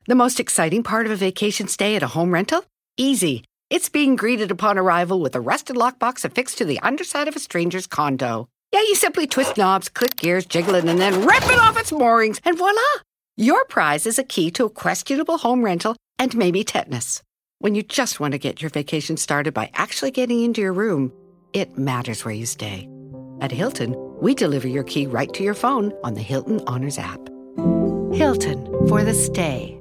The most exciting part of a vacation stay at a home rental? Easy. It's being greeted upon arrival with a rusted lockbox affixed to the underside of a stranger's condo. Yeah, you simply twist knobs, click gears, jiggle it, and then rip it off its moorings, and voila! Your prize is a key to a questionable home rental and maybe tetanus. When you just want to get your vacation started by actually getting into your room, it matters where you stay. At Hilton, we deliver your key right to your phone on the Hilton Honors app. Hilton, for the stay.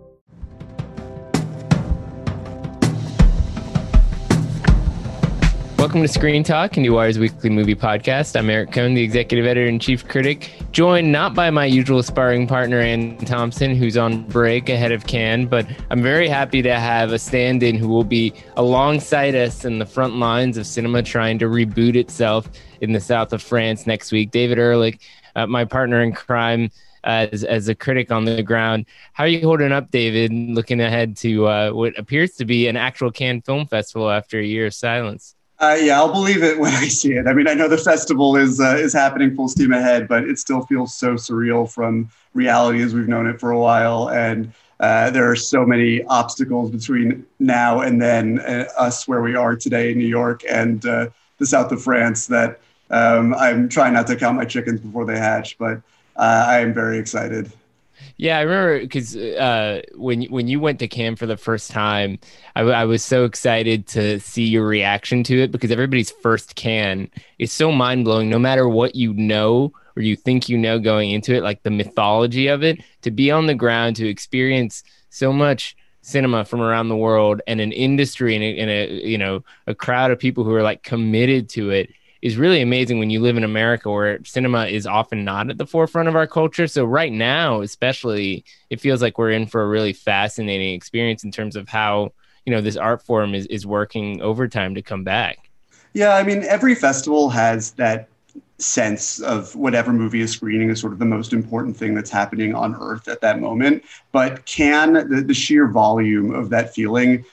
Welcome to Screen Talk, IndieWire's weekly movie podcast. I'm Eric Kohn, the executive editor and chief critic, joined not by my usual sparring partner, Ann Thompson, who's on break ahead of Cannes, but I'm very happy to have a stand-in who will be alongside us in the front lines of cinema trying to reboot itself in the south of France next week. David Ehrlich, my partner in crime, as a critic on the ground. How are you holding up, David, looking ahead to what appears to be an actual Cannes Film Festival after a year of silence? Yeah, I'll believe it when I see it. I mean, I know the festival is happening full steam ahead, but it still feels so surreal from reality as we've known it for a while. And there are so many obstacles between now and then us where we are today in New York and the south of France that I'm trying not to count my chickens before they hatch, but I am very excited. Yeah, I remember because when you went to Cannes for the first time, I was so excited to see your reaction to it because everybody's first Cannes is so mind-blowing, no matter what you know or you think you know going into it, like the mythology of it, to be on the ground, to experience so much cinema from around the world and an industry and a crowd of people who are like committed to it is really amazing when you live in America where cinema is often not at the forefront of our culture. So right now, especially, it feels like we're in for a really fascinating experience in terms of how, this art form is working overtime to come back. Yeah, I mean, every festival has that sense of whatever movie is screening is sort of the most important thing that's happening on Earth at that moment. But the sheer volume of that feeling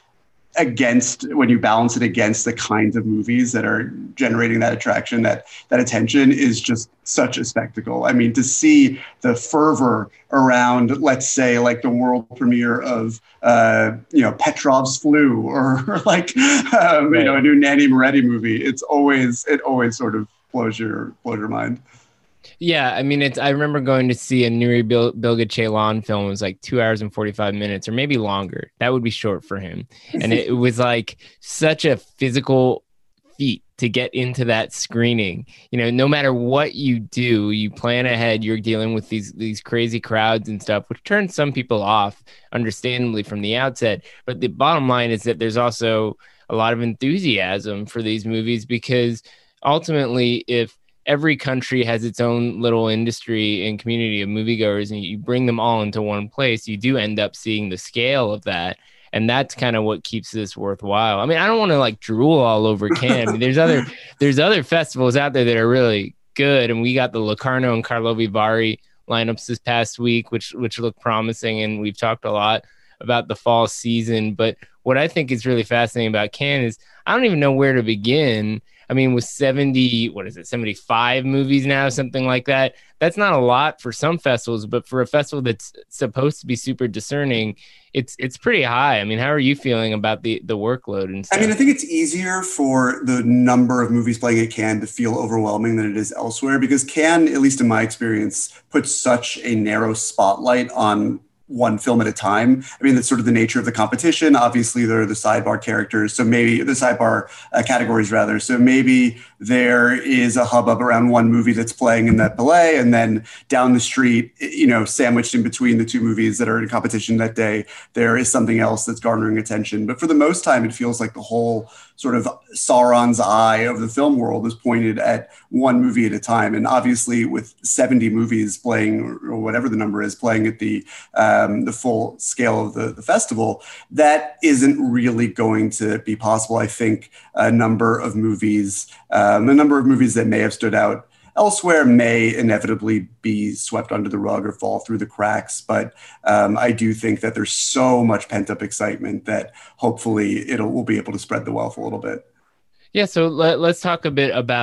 when you balance it against the kinds of movies that are generating that attraction, that attention is just such a spectacle. I mean, to see the fervor around, let's say, like the world premiere of, Petrov's Flu or like, a new Nanni Moretti movie, it always sort of blows your mind. Yeah, I mean, I remember going to see a Nuri Bilge Ceylan film. It was like 2 hours and 45 minutes or maybe longer. That would be short for him. And it was like such a physical feat to get into that screening. No matter what you do, you plan ahead, you're dealing with these crazy crowds and stuff, which turns some people off, understandably, from the outset. But the bottom line is that there's also a lot of enthusiasm for these movies because ultimately, if every country has its own little industry and community of moviegoers, and you bring them all into one place, you do end up seeing the scale of that. And that's kind of what keeps this worthwhile. I mean, I don't want to like drool all over Cannes. I mean, there's other festivals out there that are really good. And we got the Locarno and Karlovy Vary lineups this past week, which look promising. And we've talked a lot about the fall season. But what I think is really fascinating about Cannes is I don't even know where to begin. I mean, with 75 movies now, something like that, that's not a lot for some festivals, but for a festival that's supposed to be super discerning, it's pretty high. I mean, how are you feeling about the workload and stuff? I mean, I think it's easier for the number of movies playing at Cannes to feel overwhelming than it is elsewhere because Cannes, at least in my experience, puts such a narrow spotlight on one film at a time. I mean, that's sort of the nature of the competition. Obviously, there are the sidebar characters, so maybe the sidebar categories rather. So maybe there is a hubbub around one movie that's playing in that Palais, and then down the street, sandwiched in between the two movies that are in competition that day, there is something else that's garnering attention. But for the most time, it feels like the whole sort of Sauron's eye of the film world is pointed at one movie at a time. And obviously, with 70 movies playing, or whatever the number is, playing at the full scale of the festival, that isn't really going to be possible. I think a number of movies that may have stood out elsewhere may inevitably be swept under the rug or fall through the cracks. But I do think that there's so much pent-up excitement that hopefully we'll be able to spread the wealth a little bit. Yeah, so let's talk a bit about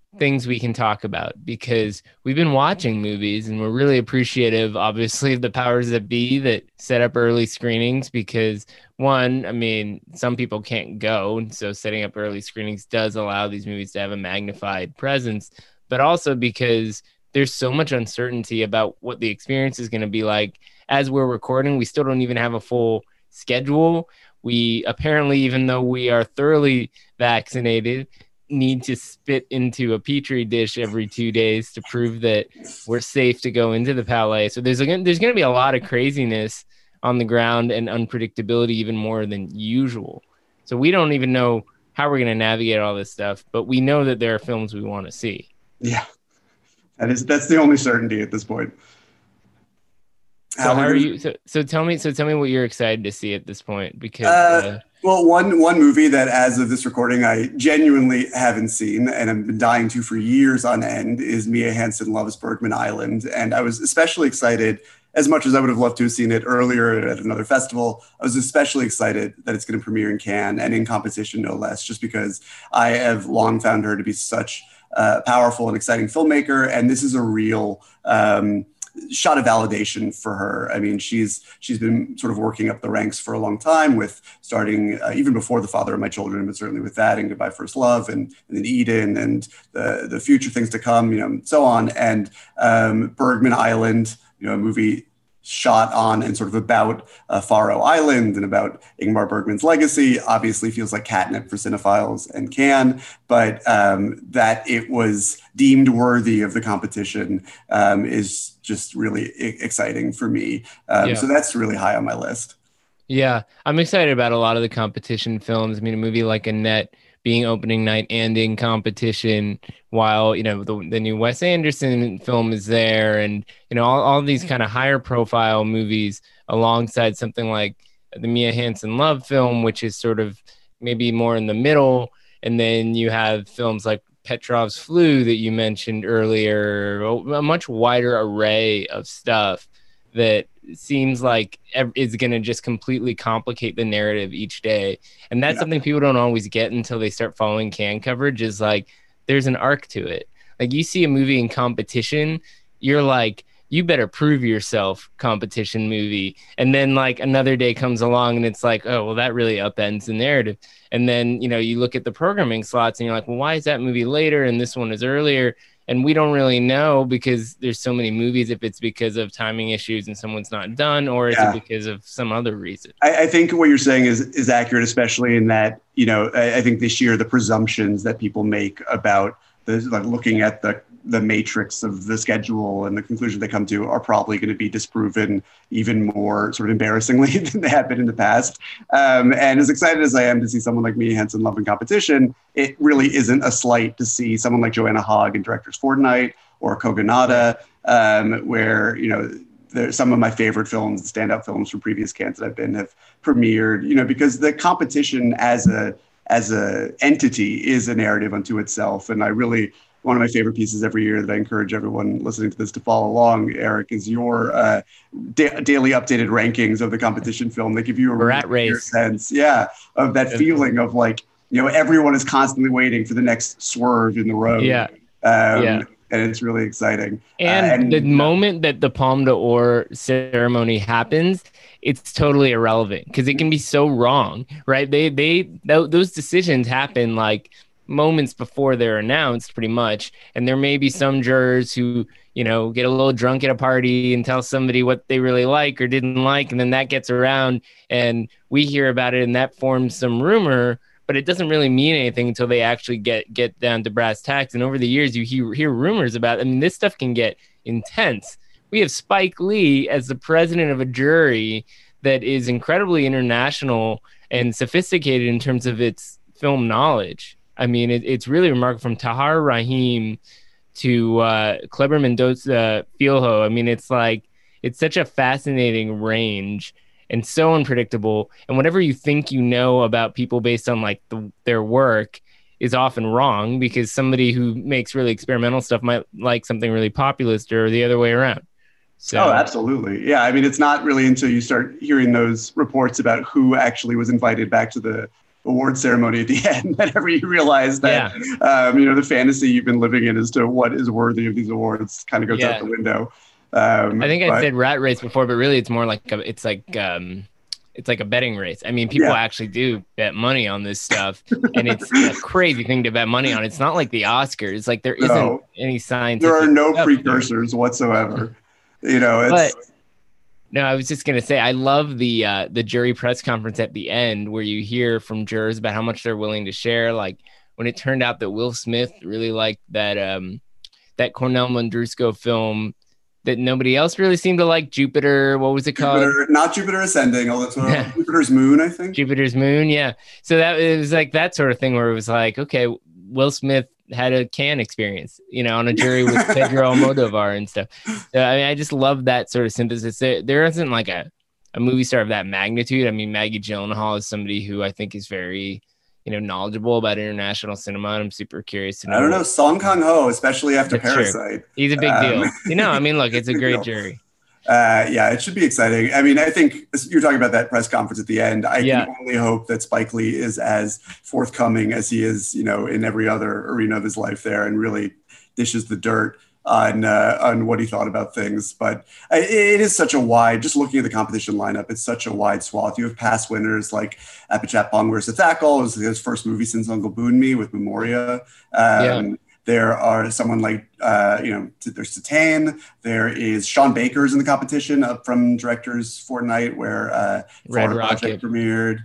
things we can talk about, because we've been watching movies and we're really appreciative, obviously, of the powers that be that set up early screenings, because one, I mean, some people can't go. And so setting up early screenings does allow these movies to have a magnified presence, but also because there's so much uncertainty about what the experience is going to be like. As we're recording, we still don't even have a full schedule. We apparently, even though we are thoroughly vaccinated, need to spit into a petri dish every 2 days to prove that we're safe to go into the Palais. So there's going to be a lot of craziness on the ground and unpredictability, even more than usual. So we don't even know how we're going to navigate all this stuff, but we know that there are films we want to see. Yeah, that's the only certainty at this point. So how are you? So tell me what you're excited to see at this point, because well, one movie that, as of this recording, I genuinely haven't seen and I've been dying to for years on end is Mia Hansen Loves Bergman Island. And I was especially excited, as much as I would have loved to have seen it earlier at another festival. I was especially excited that it's going to premiere in Cannes and in competition, no less, just because I have long found her to be such a powerful and exciting filmmaker. And this is a real shot of validation for her. I mean, she's been sort of working up the ranks for a long time, with starting even before The Father of My Children, but certainly with that and Goodbye First Love and then Eden and the future things to come, so on. And Bergman Island, a movie shot on and sort of about Faroe Island and about Ingmar Bergman's legacy, obviously feels like catnip for cinephiles and can, but that it was deemed worthy of the competition is just really exciting for me. So that's really high on my list. Yeah, I'm excited about a lot of the competition films. I mean, a movie like Annette being opening night and in competition, while the new Wes Anderson film is there, and all these kind of higher profile movies alongside something like the Mia Hansen Love film, which is sort of maybe more in the middle, and then you have films like Petrov's Flu that you mentioned earlier, a much wider array of stuff that seems like is going to just completely complicate the narrative each day. And that's something people don't always get until they start following Cannes coverage, is like, there's an arc to it. Like, you see a movie in competition, you're like, you better prove yourself, competition movie. And then like another day comes along and it's like, oh, well, that really upends the narrative. And then, you look at the programming slots and you're like, well, why is that movie later and this one is earlier? And we don't really know, because there's so many movies, if it's because of timing issues and someone's not done, or is it because of some other reason? I think what you're saying is accurate, especially in that, I think this year the presumptions that people make about looking at the matrix of the schedule and the conclusion they come to are probably going to be disproven even more sort of embarrassingly than they have been in the past. And as excited as I am to see someone like Mia Hansen Love in competition, it really isn't a slight to see someone like Joanna Hogg in Director's Fortnight or Kogonada, where, some of my favorite films, standout films from previous Cannes that I've been, have premiered, because the competition as a entity is a narrative unto itself. And one of my favorite pieces every year that I encourage everyone listening to this to follow along, Eric, is your daily updated rankings of the competition film. They give you a rat race sense, of that feeling of like, everyone is constantly waiting for the next swerve in the road. And it's really exciting. And the moment that the Palme d'Or ceremony happens, it's totally irrelevant, because it can be so wrong, right? Those decisions happen like moments before they're announced, pretty much. And there may be some jurors who, get a little drunk at a party and tell somebody what they really like or didn't like. And then that gets around and we hear about it, and that forms some rumor, but it doesn't really mean anything until they actually get down to brass tacks. And over the years, you hear rumors about, this stuff can get intense. We have Spike Lee as the president of a jury that is incredibly international and sophisticated in terms of its film knowledge. I mean, it's really remarkable, from Tahar Rahim to Kleber Mendoza Filho. I mean, it's such a fascinating range and so unpredictable. And whatever you think about people based on their work is often wrong, because somebody who makes really experimental stuff might like something really populist, or the other way around. So. Oh, absolutely. Yeah. I mean, it's not really until you start hearing those reports about who actually was invited back to the award ceremony at the end, whenever you realize that, the fantasy you've been living in as to what is worthy of these awards kind of goes out the window. I think I said rat race before, but really it's more like it's like a betting race. I mean, people actually do bet money on this stuff, and it's a crazy thing to bet money on. It's not like the Oscars. Like there isn't any scientific. There are no precursors whatsoever. No, I was just gonna say I love the jury press conference at the end where you hear from jurors about how much they're willing to share. Like when it turned out that Will Smith really liked that Cornell Mundrusco film that nobody else really seemed to like, Jupiter. What was it called? Not Jupiter Ascending. Oh, that's Jupiter's Moon, I think. Jupiter's Moon, yeah. So it was like that sort of thing where it was like, okay, Will Smith had a Cannes experience, on a jury with Pedro Almodovar and stuff. So, I mean, I just love that sort of synthesis. There isn't like a movie star of that magnitude. I mean, Maggie Gyllenhaal is somebody who I think is very, knowledgeable about international cinema. And I'm super curious to know. I don't know. Song Kang-ho, especially after Parasite. True. He's a big deal. I mean, look, it's a great jury. It should be exciting. I mean, I think you're talking about that press conference at the end. I can only hope that Spike Lee is as forthcoming as he is, in every other arena of his life there, and really dishes the dirt on what he thought about things. But it is such a wide, just looking at the competition lineup, it's such a wide swath. You have past winners like Apichat Bongwir-Sithakul. It was his first movie since Uncle Boonmee with Memoria. There are someone like, there's Satane. There is Sean Baker's in the competition up from Directors Fortnight, where Red Rocket premiered.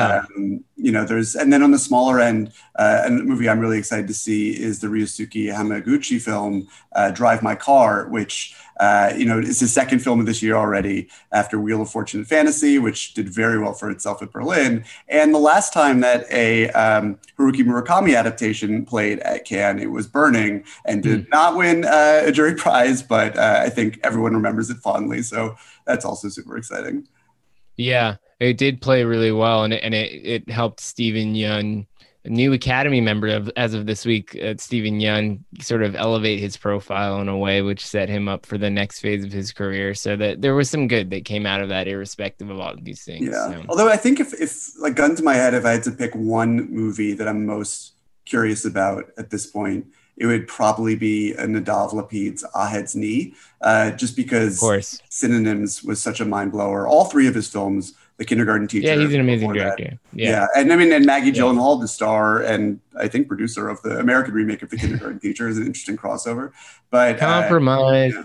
And then on the smaller end, a movie I'm really excited to see is the Ryosuke Hamaguchi film, Drive My Car, which, is his second film of this year already after Wheel of Fortune and Fantasy, which did very well for itself at Berlin. And the last time that a Haruki Murakami adaptation played at Cannes, it was Burning, and did not win a jury prize, but I think everyone remembers it fondly. So that's also super exciting. Yeah, it did play really well, and it helped Steven Yeun, a new Academy member as of this week, Steven Yeun, sort of elevate his profile in a way which set him up for the next phase of his career. So that there was some good that came out of that, irrespective of all of these things. Yeah. So. Although I think if like gun to my head, if I had to pick one movie that I'm most curious about at this point, it would probably be Nadav Lapid's Ahed's Knee, just because Synonyms was such a mind blower. All three of his films, The Kindergarten Teacher. Yeah, he's an amazing director. Yeah. And I mean, and Maggie Gyllenhaal, the star and I think producer of the American remake of The Kindergarten Teacher, is an interesting crossover. But compromise.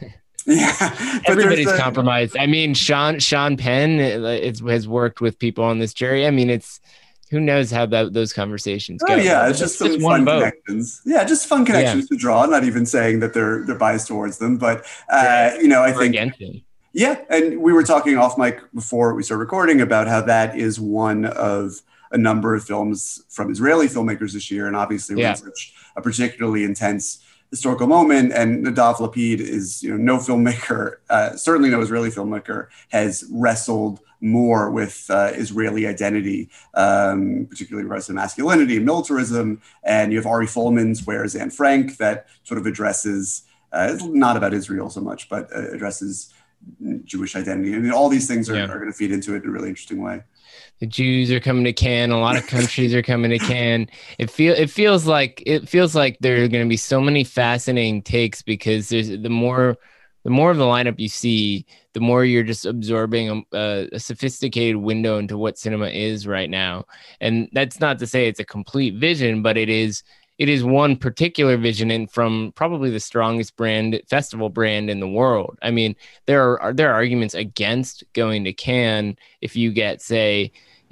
Yeah. Everybody's compromised. I mean, Sean Penn has worked with people on this jury. I mean, who knows how those conversations go. Oh yeah, it's just some fun connections. Yeah, just fun connections to draw. I'm not even saying that they're biased towards them, but I think against them. Yeah, and we were talking off mic before we started recording about how that is one of a number of films from Israeli filmmakers this year, and obviously we're in such a particularly intense historical moment. And Nadav Lapid is, no filmmaker, certainly no Israeli filmmaker, has wrestled more with Israeli identity, particularly in regards to masculinity and militarism. And you have Ari Folman's Where's Anne Frank, that sort of addresses, it's not about Israel so much, but addresses Jewish identity. I mean, all these things are going to feed into it in a really interesting way. The Jews are coming to Cannes. A lot of countries are coming to Cannes. It feels like there are going to be so many fascinating takes, because there's the more of the lineup you see, the more you're just absorbing a sophisticated window into what cinema is right now. And that's not to say it's a complete vision, but it is one particular vision, and from probably the strongest festival brand in the world. I mean, there are arguments against going to Cannes if you get, say,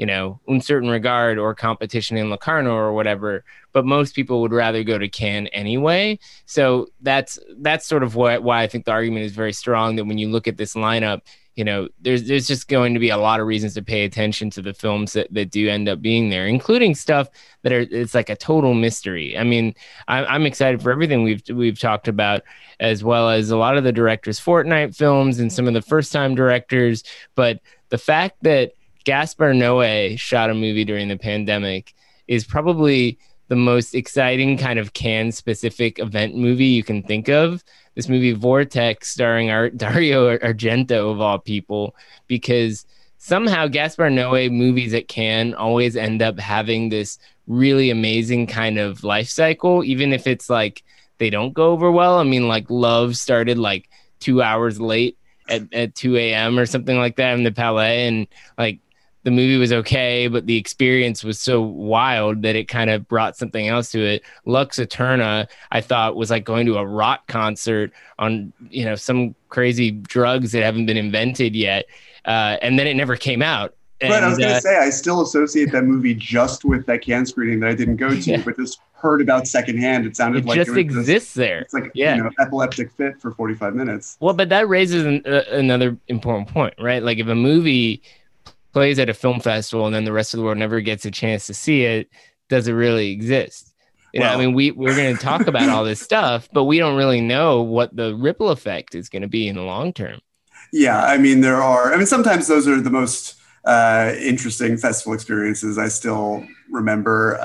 Un Certain Regard or Competition in Locarno or whatever, but most people would rather go to Cannes anyway. So that's sort of why I think the argument is very strong, that when you look at this lineup, there's just going to be a lot of reasons to pay attention to the films that do end up being there, including stuff it's like a total mystery. I mean, I'm excited for everything we've talked about, as well as a lot of the Directors Fortnight films and some of the first time directors. But the fact that Gaspar Noé shot a movie during the pandemic is probably the most exciting kind of Cannes-specific event movie you can think of. This movie Vortex, starring Dario Argento, of all people, because somehow Gaspar Noé movies at Cannes always end up having this really amazing kind of life cycle, even if it's like they don't go over well. I mean, like Love started like 2 hours late at 2 a.m. or something like that in the Palais, and like the movie was okay, but the experience was so wild that it kind of brought something else to it. Lux Eterna, I thought, was like going to a rock concert on, you know, some crazy drugs that haven't been invented yet. And then it never came out. And, right, I was going to say, I still associate that movie just with that Cannes screening that I didn't go to, but just heard about secondhand. It sounded like it just exists there. It's like, you know, epileptic fit for 45 minutes. Well, but that raises another important point, right? Like if a movie plays at a film festival and then the rest of the world never gets a chance to see it, does it really exist? You know, I mean, we're going to talk about all this stuff, but we don't really know what the ripple effect is going to be in the long term. Yeah, I mean, sometimes those are the most interesting festival experiences. I still remember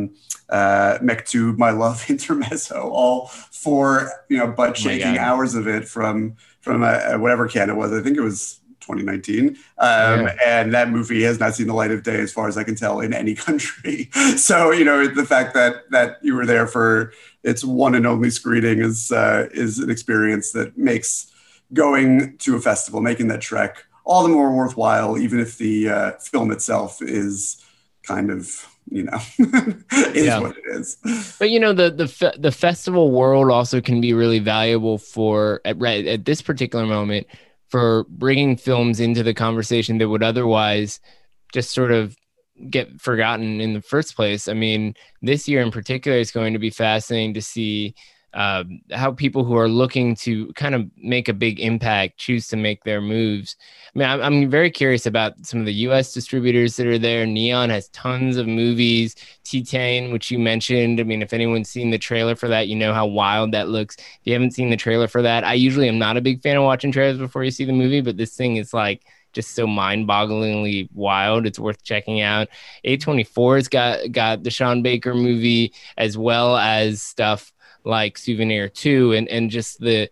Mektoub, My Love Intermezzo, all 4, you know, butt shaking hours of it from whatever Cannes it was. I think it was 2019. And that movie has not seen the light of day, as far as I can tell, in any country. So, you know, the fact that you were there for its one and only screening is an experience that makes going to a festival, making that trek, all the more worthwhile, even if the film itself is kind of, you know, what it is. But, you know, the festival world also can be really valuable for, at this particular moment, for bringing films into the conversation that would otherwise just sort of get forgotten in the first place. I mean, this year in particular is going to be fascinating to see how people who are looking to kind of make a big impact choose to make their moves. I mean, I'm very curious about some of the US distributors that are there. Neon has tons of movies. Titane, which you mentioned. I mean, if anyone's seen the trailer for that, you know how wild that looks. If you haven't seen the trailer for that, I usually am not a big fan of watching trailers before you see the movie, but this thing is like just so mind-bogglingly wild. It's worth checking out. A24's got the Sean Baker movie, as well as stuff like Souvenir 2, and just the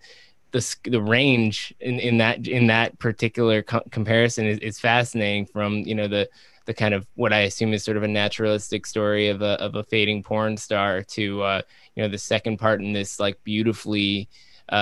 range in that particular comparison is fascinating. From, you know, the kind of what I assume is sort of a naturalistic story of a fading porn star to you know, the second part in this like beautifully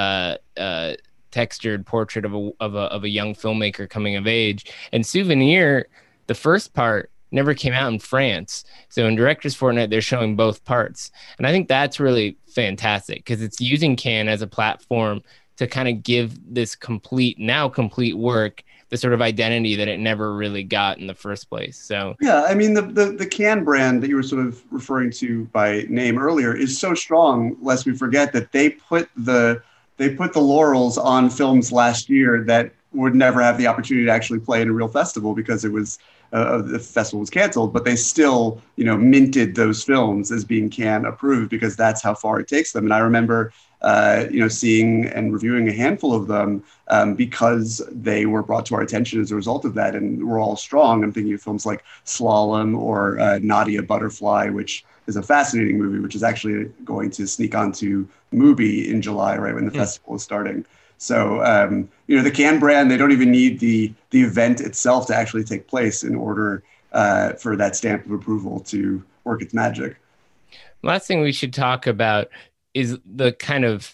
textured portrait of a young filmmaker coming of age. And Souvenir, the first part, never came out in France. So in Directors Fortnight, they're showing both parts. And I think that's really fantastic because it's using Cannes as a platform to kind of give this complete work the sort of identity that it never really got in the first place. So yeah, I mean, the Cannes brand that you were sort of referring to by name earlier is so strong, lest we forget that they put the laurels on films last year that would never have the opportunity to actually play in a real festival because it was the festival was canceled, but they still, you know, minted those films as being Cannes approved because that's how far it takes them. And I remember, you know, seeing and reviewing a handful of them because they were brought to our attention as a result of that, and were all strong. I'm thinking of films like Slalom or Nadia Butterfly, which is a fascinating movie, which is actually going to sneak onto Mubi in July, right when the festival is starting. So, you know, the Cannes brand, they don't even need the event itself to actually take place in order for that stamp of approval to work its magic. Last thing we should talk about is the kind of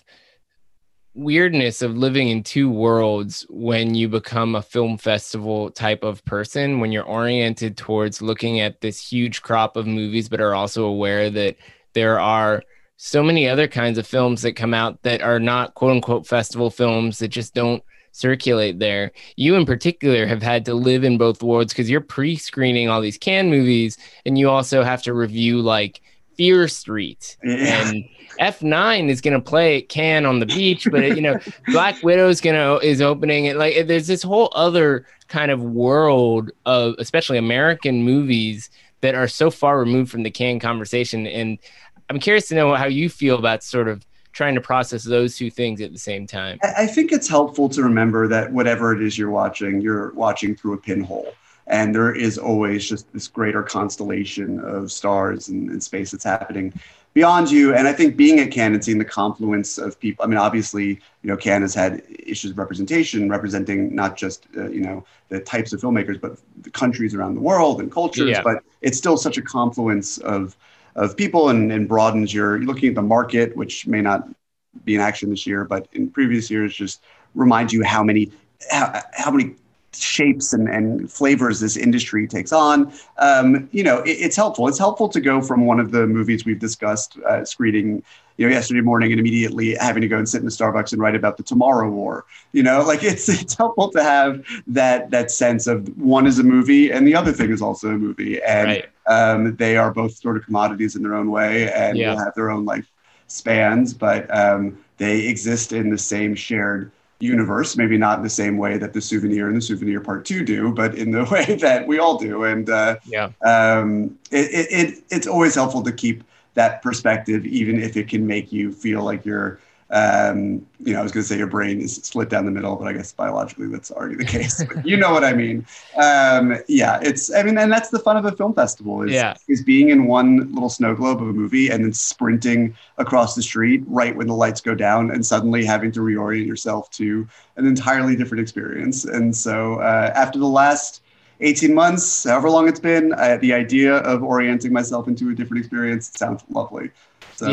weirdness of living in two worlds when you become a film festival type of person, when you're oriented towards looking at this huge crop of movies, but are also aware that there are so many other kinds of films that come out that are not quote unquote festival films that just don't circulate there. You in particular have had to live in both worlds because you're pre-screening all these Cannes movies, and you also have to review like Fear Street. Yeah. And F9 is going to play at Cannes on the beach, but you know, Black Widow is opening it. Like there's this whole other kind of world of especially American movies that are so far removed from the Cannes conversation. And I'm curious to know how you feel about sort of trying to process those two things at the same time. I think it's helpful to remember that whatever it is you're watching through a pinhole. And there is always just this greater constellation of stars and space that's happening. beyond you. And I think being at Cannes and seeing the confluence of people, I mean, obviously, Cannes has had issues of representation, representing not just, the types of filmmakers, but the countries around the world and cultures. Yeah. But it's still such a confluence of people and broadens you're looking at the market, which may not be in action this year, but in previous years, just reminds you how many shapes and flavors this industry takes on. It's helpful. It's helpful to go from one of the movies we've discussed screening, yesterday morning and immediately having to go and sit in a Starbucks and write about the Tomorrow War. It's helpful to have that sense of one is a movie and the other thing is also a movie, and right. They are both sort of commodities in their own way and will have their own life spans, but they exist in the same shared universe, maybe not in the same way that the Souvenir and the Souvenir Part 2 do, but in the way that we all do. And it's always helpful to keep that perspective, even if it can make you feel like you're, I was going to say your brain is split down the middle, but I guess biologically that's already the case. But you know what I mean? And that's the fun of a film festival is being in one little snow globe of a movie and then sprinting across the street right when the lights go down and suddenly having to reorient yourself to an entirely different experience. And so after the last 18 months, however long it's been, the idea of orienting myself into a different experience sounds lovely. So,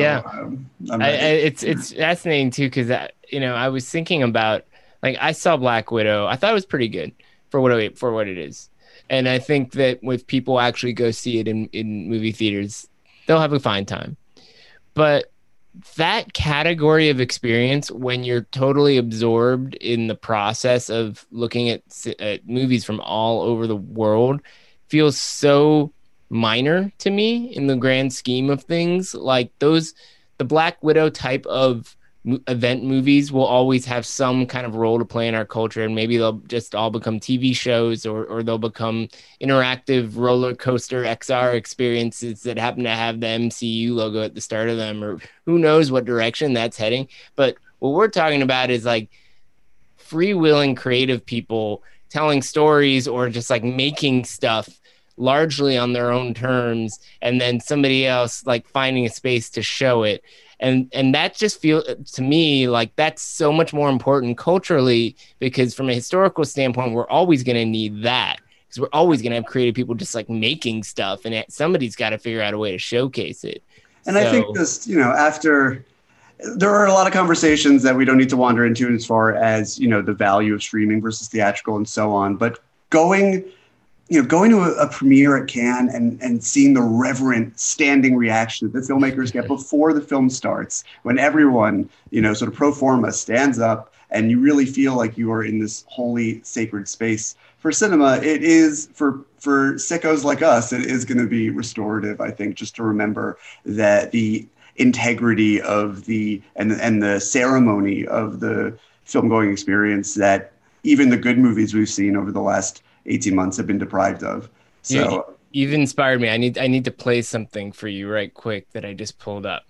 it's fascinating too, because I was thinking about, like, I saw Black Widow. I thought it was pretty good for what it is, and I think that if people actually go see it in movie theaters, they'll have a fine time. But that category of experience, when you're totally absorbed in the process of looking at movies from all over the world, feels so minor to me in the grand scheme of things. Like the Black Widow type of event movies will always have some kind of role to play in our culture, and maybe they'll just all become TV shows or they'll become interactive roller coaster XR experiences that happen to have the MCU logo at the start of them, or who knows what direction that's heading. But what we're talking about is like freewheeling creative people telling stories or just like making stuff largely on their own terms, and then somebody else like finding a space to show it. And that just feels to me like that's so much more important culturally, because from a historical standpoint, we're always going to need that, because we're always going to have creative people just like making stuff, and somebody's got to figure out a way to showcase it. And I think this, after there are a lot of conversations that we don't need to wander into as far as, the value of streaming versus theatrical and so on, but going to a premiere at Cannes and seeing the reverent standing reaction that the filmmakers get before the film starts, when everyone, sort of pro forma stands up and you really feel like you are in this holy, sacred space for cinema, it is, for sickos like us, it is going to be restorative, I think, just to remember that the integrity of and the ceremony of the film-going experience that even the good movies we've seen over the last 18 months have been deprived of. So you've inspired me. I need to play something for you right quick that I just pulled up.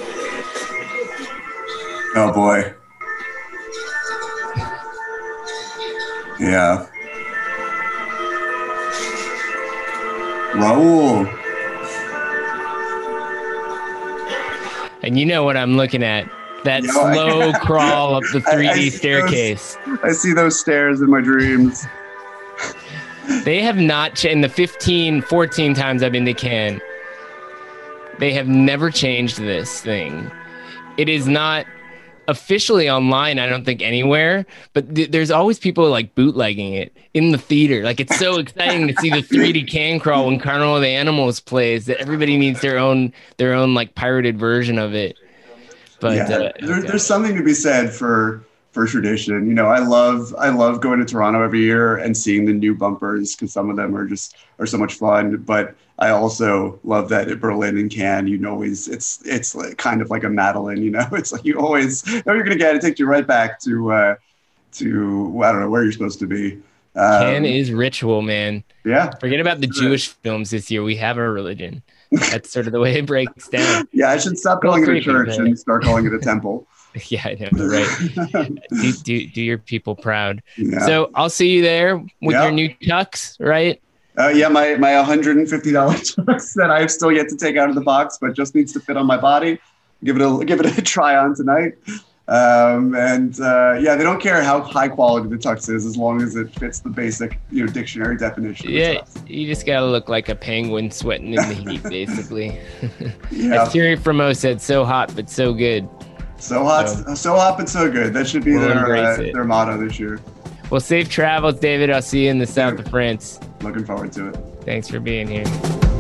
Oh boy. Yeah. Raul. And you know what I'm looking at. That slow crawl up the 3D staircase. I see those stairs in my dreams. They have not in the 14 times I've been to Cannes, they have never changed this thing. It is not officially online, I don't think, anywhere, but there's always people like bootlegging it in the theater. Like, it's so exciting to see the 3D can crawl when Carnival of the Animals plays that everybody needs their own like pirated version of it. But there's something to be said for tradition. I love going to Toronto every year and seeing the new bumpers, because some of them are so much fun. But I also love that at Berlin and Cannes, it's like kind of like a Madeline. It's like you always know you're going to get it. Takes you right back to I don't know where you're supposed to be. Cannes is ritual, man. Yeah. Forget about the Jewish films this year. We have our religion. That's sort of the way it breaks down. Yeah, I should stop calling it a church and start calling it a temple. Yeah, I know, right? do your people proud. Yeah. So I'll see you there with your new tux, right? Yeah, my $150 tux that I have still yet to take out of the box, but just needs to fit on my body. Give it a try on tonight. Yeah, they don't care how high quality the tux is as long as it fits the basic dictionary definition. Yeah, you just gotta look like a penguin sweating in the heat, basically. Yeah. As Thierry Frémaux said, so hot but so good. So hot but so good. That should be their motto this year. Well, safe travels, David. I'll see you in the south of France. Looking forward to it. Thanks for being here.